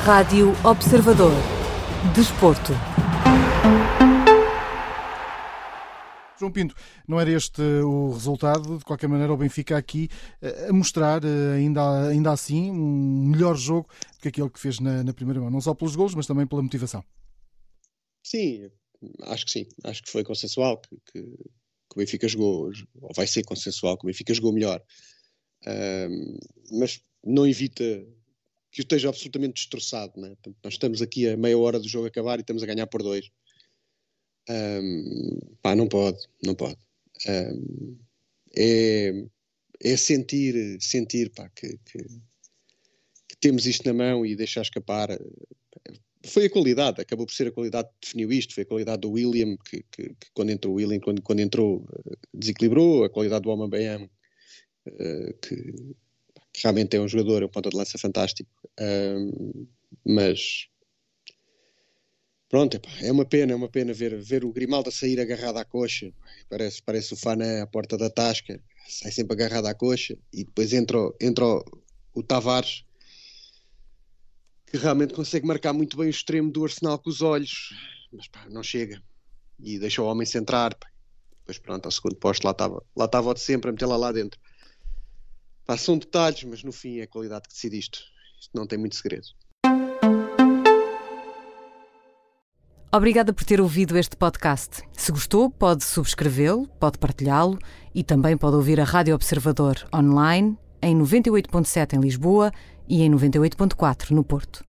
Rádio Observador. Desporto. João Pinto, não era este o resultado? De qualquer maneira, o Benfica aqui a mostrar, ainda assim, um melhor jogo do que aquele que fez na primeira mão. Não só pelos golos, mas também pela motivação. Sim, acho que sim. Acho que foi consensual que o Benfica jogou, ou vai ser consensual, que o Benfica jogou melhor. Mas não evita que eu esteja absolutamente destroçado, né? Portanto, nós estamos aqui a meia hora do jogo acabar e estamos a ganhar por 2. Não pode. É sentir que temos isto na mão e deixar escapar. Foi a qualidade, acabou por ser a qualidade que definiu isto. Foi a qualidade do William, que quando entrou o William, quando entrou, desequilibrou. A qualidade do Aubameyang, que realmente é um jogador, é um ponta de lança fantástico. Mas pronto, é uma pena ver o Grimaldo a sair agarrado à coxa. Parece o Fana à porta da tasca, sai sempre agarrado à coxa, e depois entra o Tavares, que realmente consegue marcar muito bem o extremo do Arsenal com os olhos, mas não chega, e deixa o homem centrar. Depois pronto, ao segundo posto lá estava o de sempre a meter lá dentro. São detalhes, mas no fim é a qualidade que decide isto não tem muito segredo. Obrigada por ter ouvido este podcast. Se gostou, pode subscrevê-lo, pode partilhá-lo e também pode ouvir a Rádio Observador online em 98.7 em Lisboa e em 98.4 no Porto.